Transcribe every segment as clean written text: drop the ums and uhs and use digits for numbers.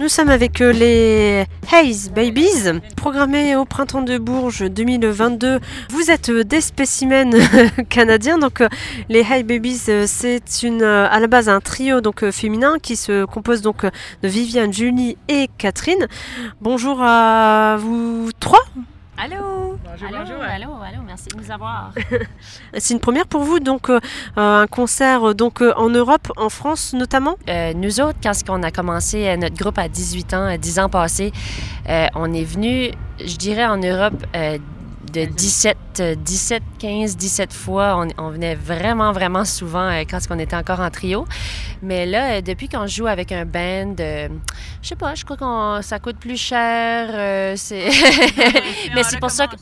Nous sommes avec les Hey Babies, programmés au Printemps de Bourges 2022. Vous êtes des spécimens canadiens, donc les Hey Babies, c'est à la base un trio donc féminin qui se compose donc de Viviane, Julie et Catherine. Bonjour à vous trois. Allô. Allô, merci de nous avoir. C'est une première pour vous, donc un concert donc en Europe, en France notamment. Nous autres, quand on a commencé notre groupe à 18 ans, 10 ans passés, on est venu, je dirais, en Europe de 17 fois. On venait vraiment souvent quand on était encore en trio. Mais là, depuis qu'on joue avec un band, je sais pas, je crois que ça coûte plus cher. Mais c'est pour ça que...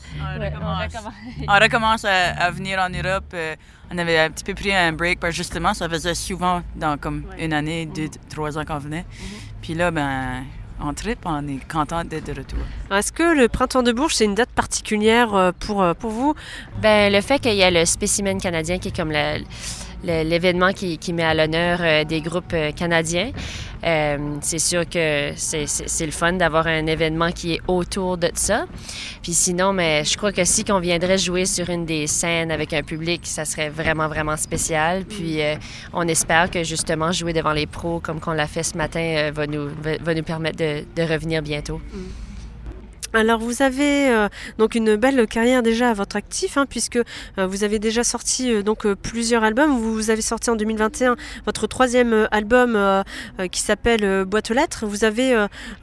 On recommence à venir en Europe. On avait un petit peu pris un break, parce que justement, ça faisait souvent dans comme une année, 2-3 ans qu'on venait. Puis là, on tripe, on est content d'être de retour. Est-ce que le Printemps de Bourges, c'est une date particulière pour vous? Le fait qu'il y ait le spécimen canadien qui est comme l'événement qui met à l'honneur des groupes canadiens, c'est sûr que c'est le fun d'avoir un événement qui est autour de ça. Puis sinon, mais je crois que si on viendrait jouer sur une des scènes avec un public, ça serait vraiment spécial. Puis on espère que justement jouer devant les pros comme qu'on l'a fait ce matin va nous permettre de revenir bientôt. Alors vous avez donc une belle carrière déjà à votre actif, puisque vous avez déjà sorti plusieurs albums. Vous avez sorti en 2021 votre troisième album qui s'appelle Boîte aux lettres. Vous avez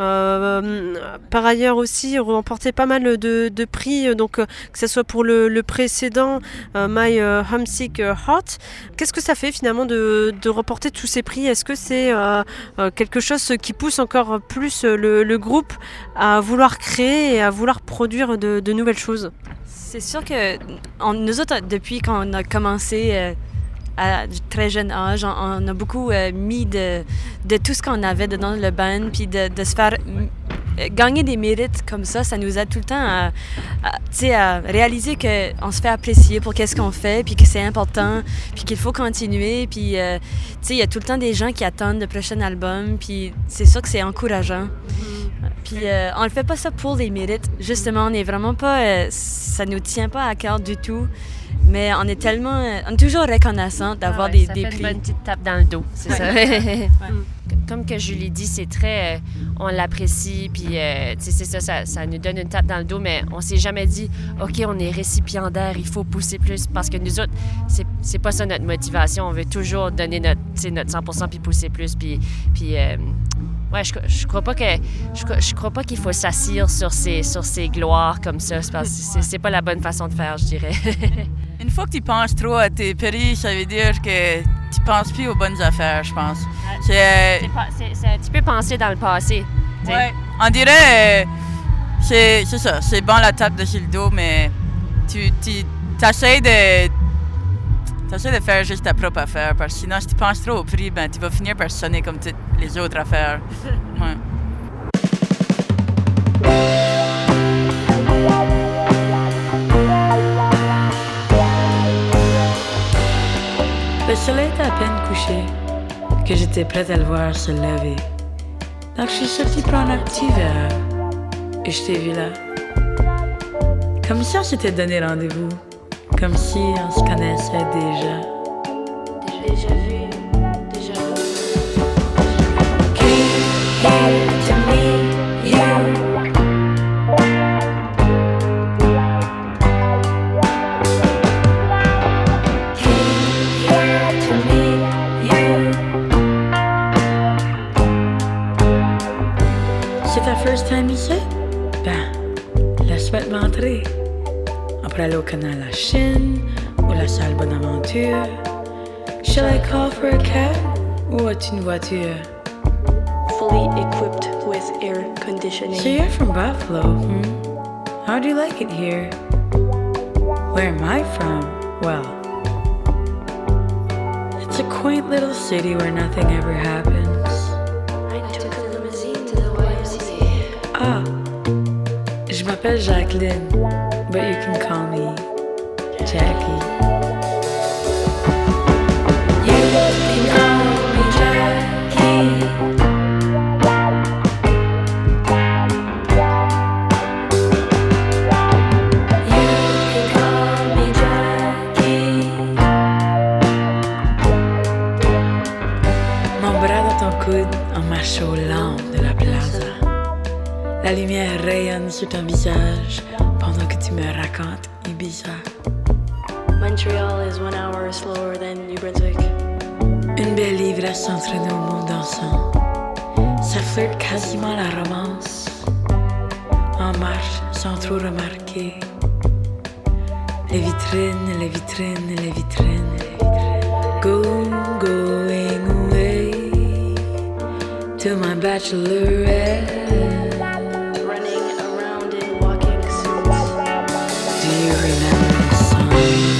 par ailleurs aussi remporté pas mal de prix, que ce soit pour le précédent My Homesick Heart. Qu'est-ce que ça fait finalement de remporter tous ces prix? Est-ce que c'est quelque chose qui pousse encore plus le groupe à vouloir créer et à vouloir produire de nouvelles choses? C'est sûr que nous autres, depuis qu'on a commencé à très jeune âge, on a beaucoup mis de tout ce qu'on avait dedans le band, puis de se faire gagner des mérites comme ça nous aide tout le temps à réaliser qu'on se fait apprécier pour qu'est-ce qu'on fait, puis que c'est important, puis qu'il faut continuer, puis il y a tout le temps des gens qui attendent le prochain album, puis c'est sûr que c'est encourageant. Puis on ne fait pas ça pour les mérites. Justement, on n'est vraiment pas... ça nous tient pas à cœur du tout. Mais on est toujours reconnaissant d'avoir des prix. Ça fait une bonne petite tape dans le dos, c'est ça. Comme que Julie dit, c'est très... on l'apprécie, puis c'est ça nous donne une tape dans le dos, mais on s'est jamais dit, OK, on est récipiendaire, il faut pousser plus, parce que nous autres, c'est pas ça notre motivation. On veut toujours donner notre 100% puis pousser plus, puis je crois pas qu'il faut s'assire sur ses gloires comme ça, parce que c'est pas la bonne façon de faire, je dirais. Une fois que tu penses trop à tes prix, ça veut dire que tu penses plus aux bonnes affaires, je pense. C'est un petit peu penser dans le passé. Oui, on dirait, c'est ça, c'est bon la tape dessus le dos, mais tu essaies de faire juste ta propre affaire, parce que sinon, si tu penses trop au prix, tu vas finir par sonner comme toutes les autres affaires. Ouais. Le soleil était à peine couché, que j'étais prête à le voir se lever. Donc je suis sortie prendre un petit verre, et je t'ai vu là. Comme si on s'était donné rendez-vous, comme si on se connaissait déjà. Déjà vu, déjà vu. Came here to meet you. C'est ta first time ici? Laisse-moi m'entrer. On pourrait aller au canal à Chine ou la salle Bonaventure. Shall I call for a cab ou as-tu une voiture? Fully equipped with air conditioning. So you're from Buffalo, How do you like it here? Where am I from? Well, it's a quaint little city where nothing ever happens. I took a limousine to the YMCA. Ah, je m'appelle Jacqueline, but you can call me Jackie. You can call me Jackie. sur ton visage pendant que tu me racontes Ibiza. Montreal is 1 hour slower than New Brunswick. Une belle ivresse entre nos mondes dansants. Ça flirte quasiment la romance. En marche sans trop remarquer. Les vitrines, les vitrines, les vitrines. Going away to my bachelorette. Running around in walking suits. Do you remember the song?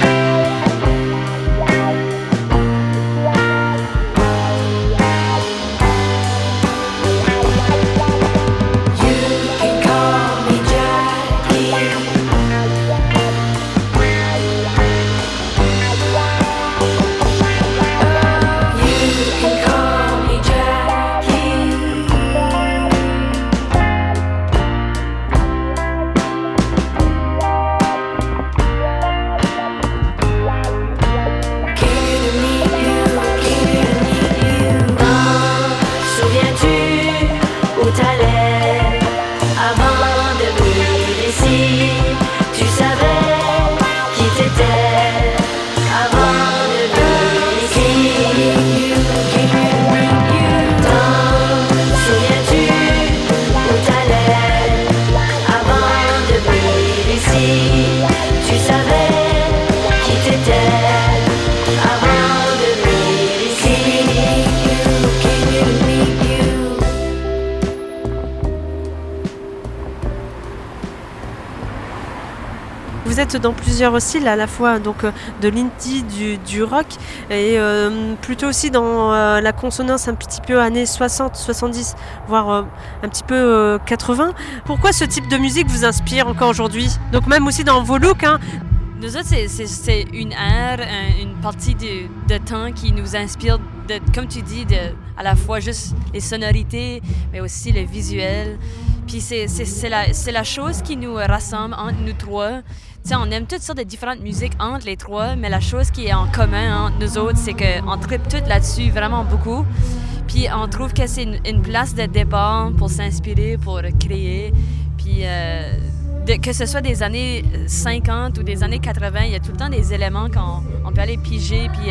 Vous êtes dans plusieurs styles, à la fois donc de l'indie, du rock, et plutôt aussi dans la consonance un petit peu années 60, 70, voire un petit peu 80. Pourquoi ce type de musique vous inspire encore aujourd'hui? Donc même aussi dans vos looks, hein. Nous autres, c'est une ère, une partie de temps qui nous inspire, comme tu dis, à la fois juste les sonorités, mais aussi le visuel. Puis c'est la chose qui nous rassemble entre nous trois. T'sais, on aime toutes sortes de différentes musiques entre les trois, mais la chose qui est en commun entre nous autres, c'est qu'on tripe toutes là-dessus vraiment beaucoup. Puis on trouve que c'est une place de départ pour s'inspirer, pour créer. Puis que ce soit des années 50 ou des années 80, il y a tout le temps des éléments qu'on peut aller piger, puis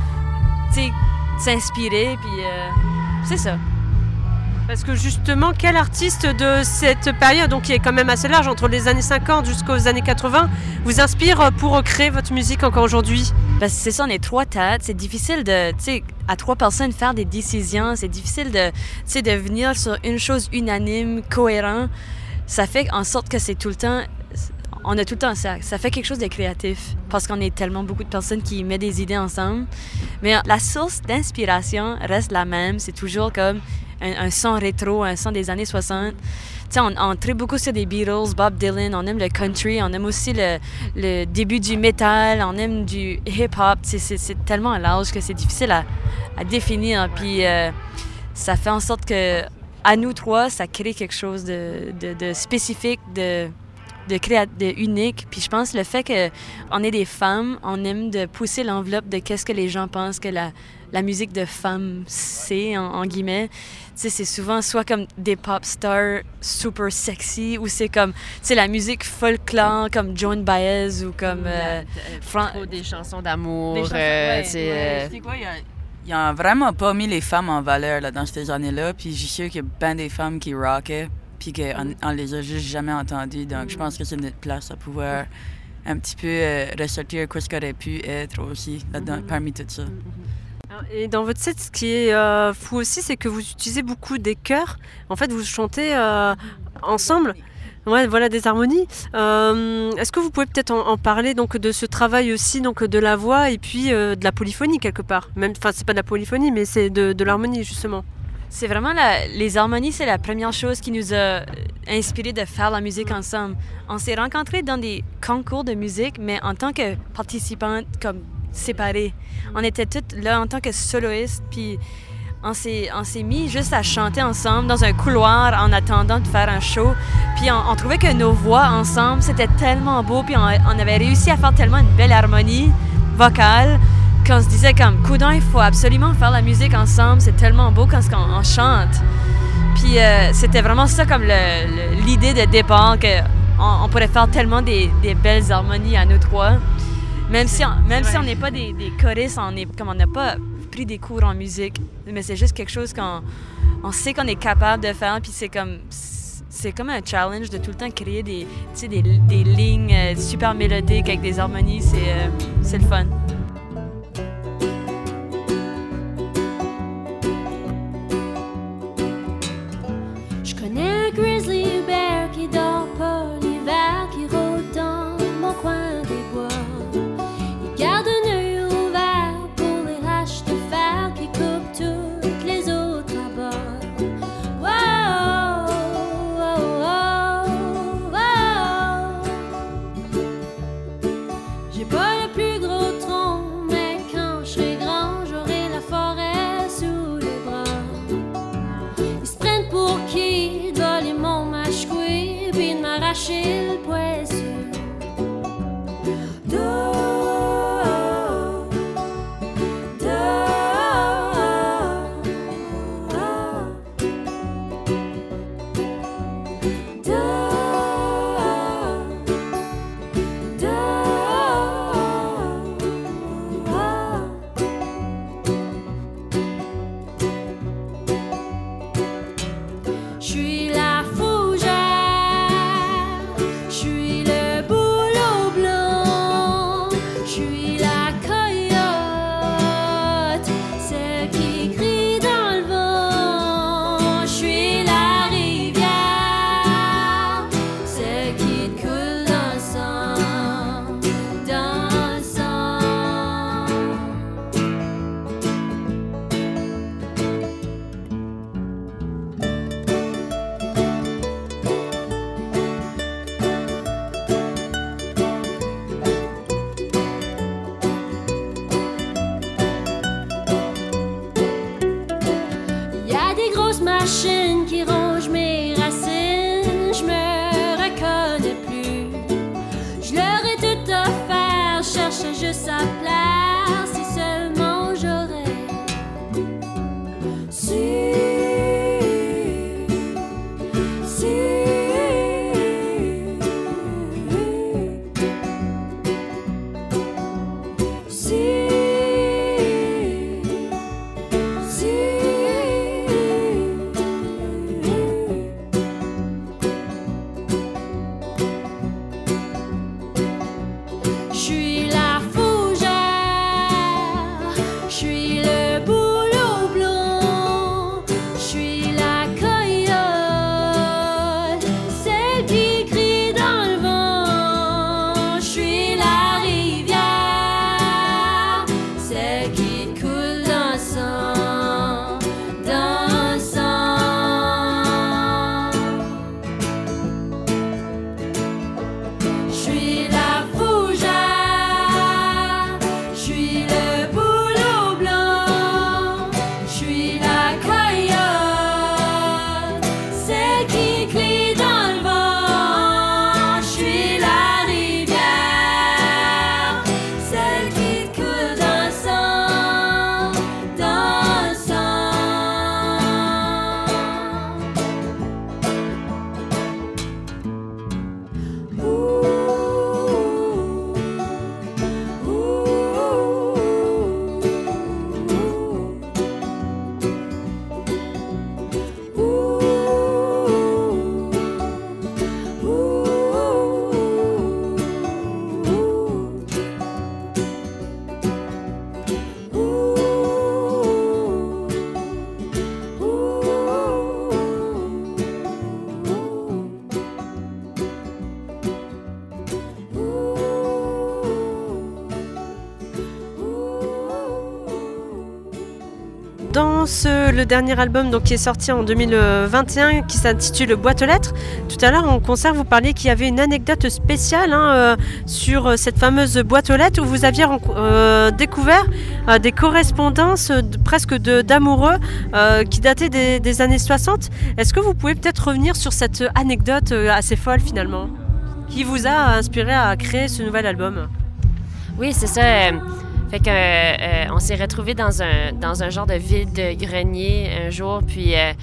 s'inspirer, puis c'est ça. Parce que justement, quel artiste de cette période, donc qui est quand même assez large, entre les années 50 jusqu'aux années 80, vous inspire pour créer votre musique encore aujourd'hui? Parce que c'est ça, on est trois têtes, c'est difficile de, à trois personnes faire des décisions, c'est difficile de venir sur une chose unanime, cohérent. Ça fait en sorte que c'est tout le temps, on a tout le temps ça fait quelque chose de créatif, parce qu'on est tellement beaucoup de personnes qui mettent des idées ensemble. Mais la source d'inspiration reste la même, c'est toujours comme un son rétro, un son des années 60. On tripe beaucoup sur des Beatles, Bob Dylan, on aime le country, on aime aussi le début du métal, on aime du hip-hop. C'est tellement large que c'est difficile à définir. Puis ça fait en sorte que, à nous trois, ça crée quelque chose de spécifique, de unique. Puis je pense le fait qu'on est des femmes, on aime de pousser l'enveloppe de qu'est-ce que les gens pensent que la musique de femmes c'est, en guillemets. C'est souvent soit comme des pop stars super sexy, ou c'est comme la musique folklore comme Joan Baez ou comme des chansons d'amour. C'est quoi, ils n'ont vraiment pas mis les femmes en valeur là, dans ces années-là, puis je suis sûre qu'il y a bien des femmes qui rockaient, puis qu'on les a juste jamais entendues. Donc je pense que c'est notre place à pouvoir un petit peu ressortir ce qu'aurait pu être aussi là-dedans, parmi tout ça. Et dans votre set, ce qui est fou aussi, c'est que vous utilisez beaucoup des chœurs. En fait, vous chantez ensemble. Ouais, voilà, des harmonies. Est-ce que vous pouvez peut-être en parler donc de ce travail aussi, donc de la voix et puis de la polyphonie quelque part. Même, enfin, c'est pas de la polyphonie, mais c'est de l'harmonie justement. C'est vraiment les harmonies, c'est la première chose qui nous a inspiré de faire la musique ensemble. On s'est rencontrés dans des concours de musique, mais en tant que participantes, comme séparées. On était toutes là en tant que soloistes, puis on s'est mis juste à chanter ensemble dans un couloir en attendant de faire un show. Puis on trouvait que nos voix ensemble, c'était tellement beau, puis on avait réussi à faire tellement une belle harmonie vocale qu'on se disait comme, coudonc, il faut absolument faire la musique ensemble, c'est tellement beau quand on chante. Puis Puis c'était vraiment ça comme l'idée de départ, qu'on pourrait faire tellement des belles harmonies à nous trois. Même si on n'est pas des choristes, on n'a pas pris des cours en musique, mais c'est juste quelque chose qu'on sait qu'on est capable de faire, puis c'est comme un challenge de tout le temps créer des lignes super mélodiques avec des harmonies, c'est le fun. Je connais un grizzly bear qui dort pas l'hiver, qui rôde dans mon coin des bois. Il garde un œil ouvert pour les haches de fer qui coupent toutes les autres à bord. Wow, wow, wow. J'ai pas le plus gros tronc, mais quand je serai grand, j'aurai la forêt sous les bras. Ils se prennent pour qui? De voler mon mâche-couille puis de m'arracher le poisson. Je suis la fougère, je suis le bouleau blanc, je suis la coyote, celle qui crie dans le vent. Je suis la rivière, celle qui coule dans le sang, dans le sang. Il y a des grosses machines qui rongent mes racines, je me reconnais plus. Je leur ai tout offert, je cherchais juste à plaire, si seulement j'aurais su. Je suis la fougère, je suis le bouleau blanc, je suis la coyote, celle qui crie dans le vent. Je suis la rivière, celle qui coule dans le sang, dans le sang. Je suis la fougère, je suis le bouleau blanc, je suis la coyote, celle qui crie dans le vent. Je suis la rivière, celle qui coule dans le sang, dans le sang. Dans le dernier album donc, qui est sorti en 2021, qui s'intitule Boîte aux lettres, tout à l'heure en concert vous parliez qu'il y avait une anecdote spéciale sur cette fameuse boîte aux lettres où vous aviez découvert des correspondances presque d'amoureux qui dataient des années 60. Est-ce que vous pouvez peut-être revenir sur cette anecdote assez folle finalement, qui vous a inspiré à créer ce nouvel album? Oui, c'est ça. Fait que on s'est retrouvés dans un genre de vide-grenier un jour, puis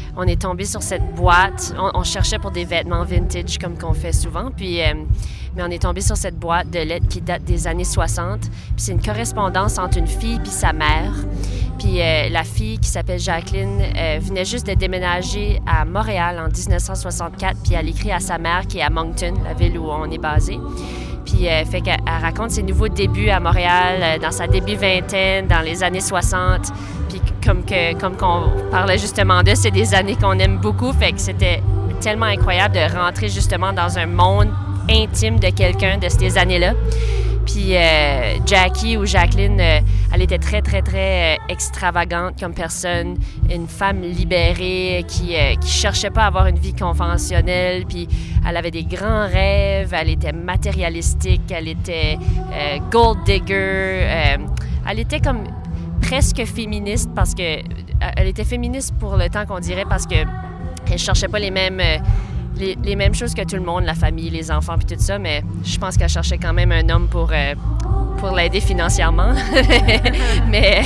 on est tombé sur cette boîte. On cherchait pour des vêtements vintage comme qu'on fait souvent. Puis, mais on est tombé sur cette boîte de lettres qui date des années 60. Puis c'est une correspondance entre une fille puis sa mère. Puis la fille qui s'appelle Jacqueline venait juste de déménager à Montréal en 1964. Puis elle écrit à sa mère qui est à Moncton, la ville où on est basé. Puis fait qu'elle raconte ses nouveaux débuts à Montréal, dans sa début vingtaine, dans les années 60. Puis comme qu'on parlait justement d'eux, c'est des années qu'on aime beaucoup. Fait que c'était tellement incroyable de rentrer justement dans un monde intime de quelqu'un de ces années-là. Puis Jackie ou Jacqueline, elle était très, très, très extravagante comme personne. Une femme libérée qui cherchait pas à avoir une vie conventionnelle. Puis elle avait des grands rêves. Elle était matérialistique. Elle était gold digger. Elle était comme presque féministe parce que... Elle était féministe pour le temps qu'on dirait parce que elle cherchait pas les mêmes choses que tout le monde, la famille, les enfants puis tout ça, mais je pense qu'elle cherchait quand même un homme pour l'aider financièrement. mais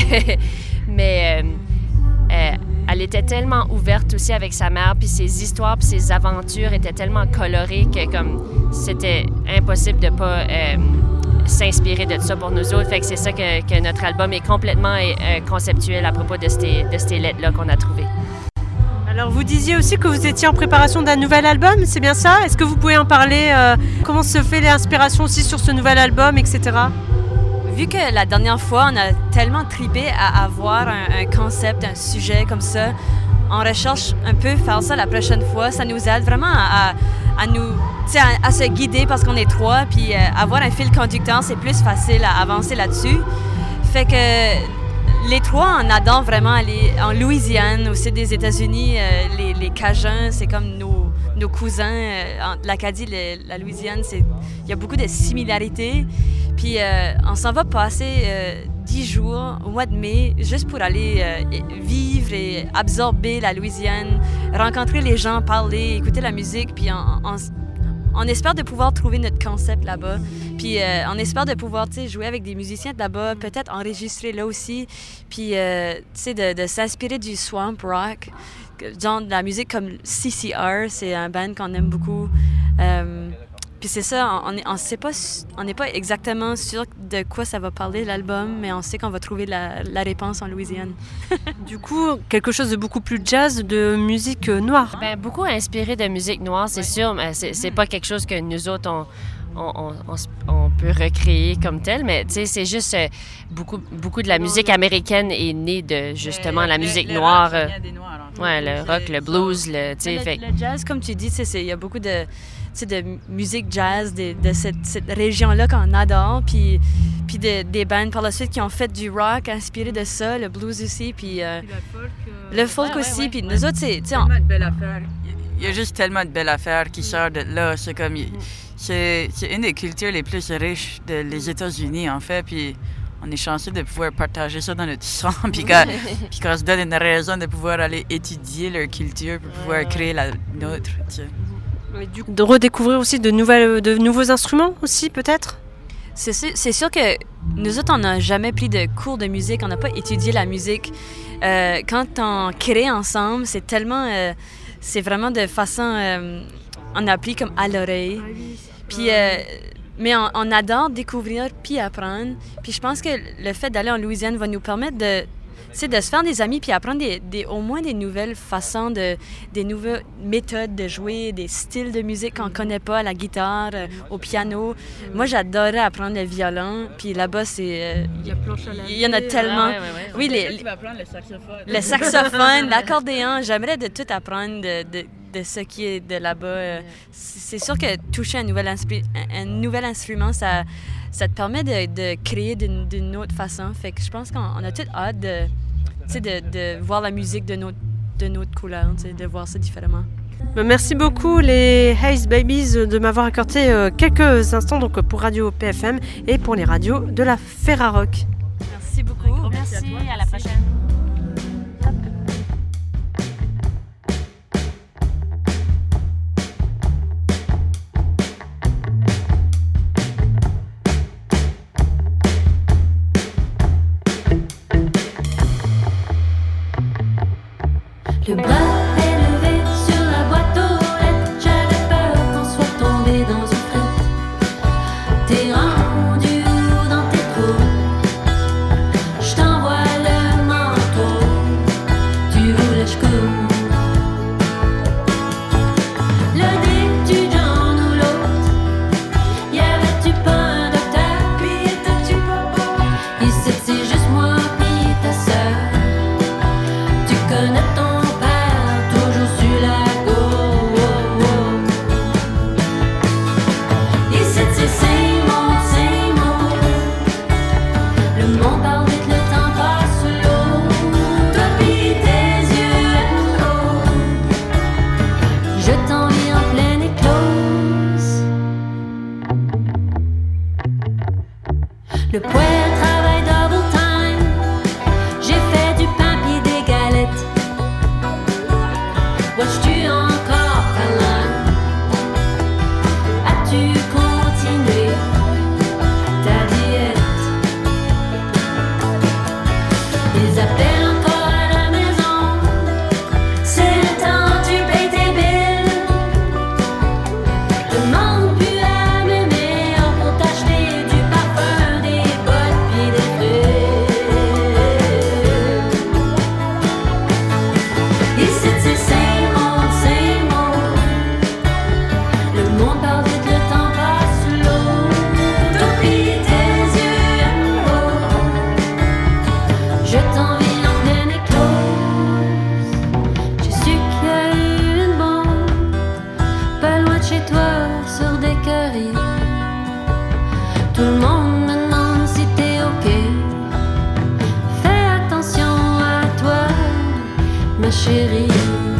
elle était tellement ouverte aussi avec sa mère, puis ses histoires puis ses aventures étaient tellement colorées que comme c'était impossible de pas s'inspirer de ça pour nous autres. Fait que c'est ça que notre album est complètement conceptuel à propos de ces lettres-là qu'on a trouvées. Alors vous disiez aussi que vous étiez en préparation d'un nouvel album, c'est bien ça? Est-ce que vous pouvez en parler? Comment se fait l'inspiration aussi sur ce nouvel album, etc.? Vu que la dernière fois, on a tellement trippé à avoir un concept, un sujet comme ça, on recherche un peu faire ça la prochaine fois. Ça nous aide vraiment à se guider parce qu'on est trois, puis avoir un fil conducteur, c'est plus facile à avancer là-dessus. Fait que les trois, on adore vraiment aller en Louisiane, au sud des États-Unis. Les Cajuns, c'est comme nos cousins. L'Acadie, la Louisiane, il y a beaucoup de similarités. Puis on s'en va passer 10 jours au mois de mai juste pour aller vivre et absorber la Louisiane, rencontrer les gens, parler, écouter la musique. Puis on espère de pouvoir trouver notre concept là-bas. Puis on espère de pouvoir jouer avec des musiciens de là-bas, peut-être enregistrer là aussi. Puis de s'inspirer du swamp rock, genre de la musique comme CCR, c'est un band qu'on aime beaucoup. Puis c'est ça, on n'est pas exactement sûr de quoi ça va parler l'album, mais on sait qu'on va trouver la réponse en Louisiane. Du coup, quelque chose de beaucoup plus jazz, de musique noire. Ben, beaucoup inspiré de musique noire, c'est sûr, mais c'est pas quelque chose que nous autres, on peut recréer comme tel, mais c'est juste beaucoup de la musique américaine est née de justement la musique noire. Ouais, le rock, le blues, le jazz, comme tu dis, il y a beaucoup de musique jazz de cette région-là qu'on adore, puis des bands par la suite qui ont fait du rock inspiré de ça, le blues aussi, puis le folk aussi, puis nous autres, c'est... Tellement de belles affaires. Il y a juste tellement de belles affaires qui sortent de là, c'est comme... C'est une des cultures les plus riches des États-Unis, en fait, puis on est chanceux de pouvoir partager ça dans notre sang, puis qu'on se donne une raison de pouvoir aller étudier leur culture pour pouvoir créer la nôtre, tu sais. De redécouvrir aussi de nouveaux instruments aussi, peut-être? C'est sûr que nous autres, on n'a jamais pris de cours de musique, on n'a pas étudié la musique. Quand on crée ensemble, c'est tellement... c'est vraiment de façon... on applique comme à l'oreille. Puis, mais on adore découvrir puis apprendre. Puis je pense que le fait d'aller en Louisiane va nous permettre de se faire des amis puis apprendre au moins des nouvelles façons, des nouvelles méthodes de jouer, des styles de musique qu'on ne connaît pas, à la guitare, au piano. Moi, j'adorais apprendre le violon. Puis là-bas, il y en a tellement. Oui, tu vas apprendre le saxophone. Le saxophone, l'accordéon. J'aimerais de tout apprendre de ce qui est de là-bas. C'est sûr que toucher un nouvel instrument, ça te permet de créer d'une autre façon. Fait que je pense qu'on a toute hâte de voir la musique de notre couleur, de voir ça différemment. Merci beaucoup les Haze Babies de m'avoir accordé quelques instants donc, pour Radio PFM et pour les radios de la Ferrarock. Merci beaucoup. Merci, à la prochaine. Le bras et T'es rendu où dans tes trous? Je t'envoie le manteau. Tu voulais je cours. Le d'étudiant ou l'autre, y avait-tu pas un docteur? Puis étais-tu pas? Ici c'est juste moi puis ta sœur. Tu connais ton père, toujours sur la go. Ici c'est same old. Le monde parle vite, le temps passe slow. Toi pis tes yeux haut. Je t'envie en pleine éclose. Le poêle travaille double time. J'ai fait du pain pis des galettes. Watches-tu encore ta langue? As-tu continué ta diète? Ils appellent encore à la maison. C'est le temps, tu payes tes billes. Demande plus à mes meilleurs pour t'acheter du parfum, des bottes pis des fruits. Ici c'est same old. Le monde parle vite, le temps passe slow. Toi pis tes yeux haut. Je t'envie en pleine éclose. J'ai su qu'il y a eu une bombe pas loin de chez toi, sur des queries. Tout le monde me demande si t'es ok. Fais attention à toi, ma chérie.